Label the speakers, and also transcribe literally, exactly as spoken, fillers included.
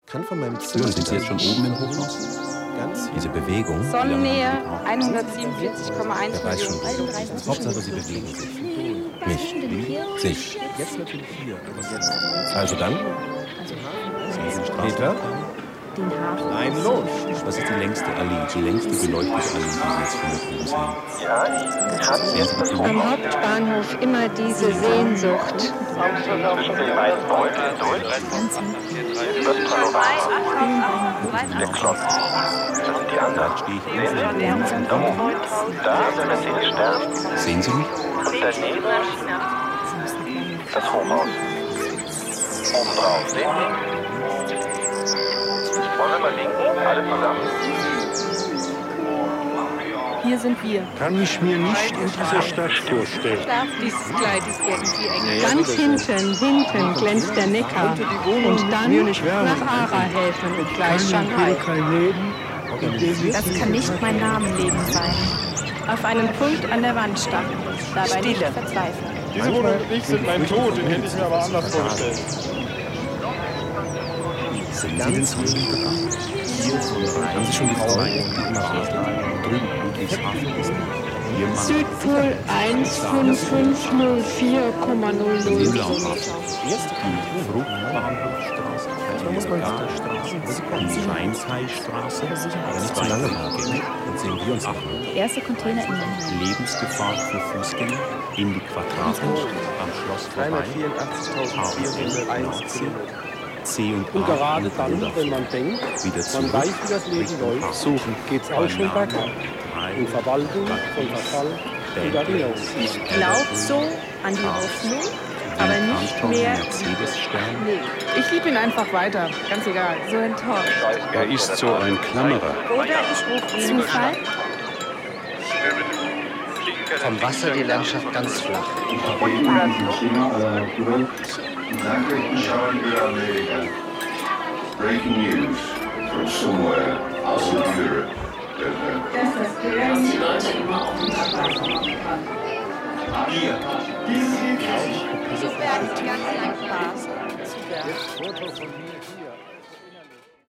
Speaker 1: kann von meinem Zimmer...
Speaker 2: Sind Sie jetzt schon oben im Hochhaus?
Speaker 1: Ganz diese Bewegung...
Speaker 3: Sonnennähe hundertsiebenundvierzig Komma eins
Speaker 1: Der weiß schon,
Speaker 3: Millionen.
Speaker 1: Hauptsache, Sie bewegen sich. Mich. Sich. Jetzt natürlich hier. Also dann? Peter?
Speaker 4: Den Hafen.
Speaker 1: Nein, los!
Speaker 2: Was ist die längste Allee, die längste beleuchtete Allee, die Sie jetzt von der sehen?
Speaker 3: Am Hauptbahnhof immer diese Sehnsucht.
Speaker 2: Sehen Sie mich?
Speaker 5: Das Hochhaus. Oben drauf, sehen Sie? Wollen wir mal linken? Alle zusammen.
Speaker 3: Hier sind wir.
Speaker 6: Kann ich mir nicht in dieser Stadt vorstellen.
Speaker 3: Dieses Kleid ist irgendwie eng.
Speaker 7: Ganz hinten, hinten glänzt der Neckar. Und dann nach Ara-Häfen und gleich Shanghai.
Speaker 4: Das kann nicht mein Namenleben sein.
Speaker 3: Auf einen Punkt an der Wand starren.
Speaker 4: Dabei nicht verzweifeln.
Speaker 8: Diese Wohnung und ich sind mein Tod, den hätte ich mir aber anders vorgestellt.
Speaker 2: Sind Sie denn zu Ihnen bekannt? Haben Sie schon die Frau, die immer drüben Ludwigshafen ist?
Speaker 7: Südpol eins fünf fünf null vier Komma null null Kilometer.
Speaker 2: Fruchtbahnhofstraße, Straße, Scheinteilstraße, aber nicht zu lange parken. Dann sehen wir uns ab.
Speaker 4: Erste Container in Mannheim.
Speaker 2: Lebensgefahr für Fußgänger in die Quadratmeter am Schloss vorbei.
Speaker 6: dreihundertvierundachtzigtausendzweihunderteins Kilometer.
Speaker 2: C und
Speaker 6: Und
Speaker 2: A
Speaker 6: gerade dann, wenn man denkt,
Speaker 2: wieder
Speaker 6: man
Speaker 2: zurück.
Speaker 6: weiß, wie das Leben läuft,
Speaker 2: Suchen
Speaker 6: geht es auch schon bergab. In Verwaltung, von Verfall und Erinnerung.
Speaker 4: Ich glaube so an die Hoffnung, aber nicht mehr.
Speaker 3: Nee. Ich liebe ihn einfach weiter. Ganz egal.
Speaker 4: So enttäuscht.
Speaker 6: Er ist so ein Klammerer.
Speaker 4: Oder ich rufe Zufall.
Speaker 1: Vom Wasser die Landschaft ganz flach.
Speaker 9: Nachrichtenschau über Amerika. Breaking news from somewhere out of Europe.
Speaker 10: Dass die Leute immer auf den Tag machen kann.
Speaker 9: Hier.
Speaker 3: Das wäre eigentlich ganz lang Spaß.
Speaker 6: Foto von mir hier.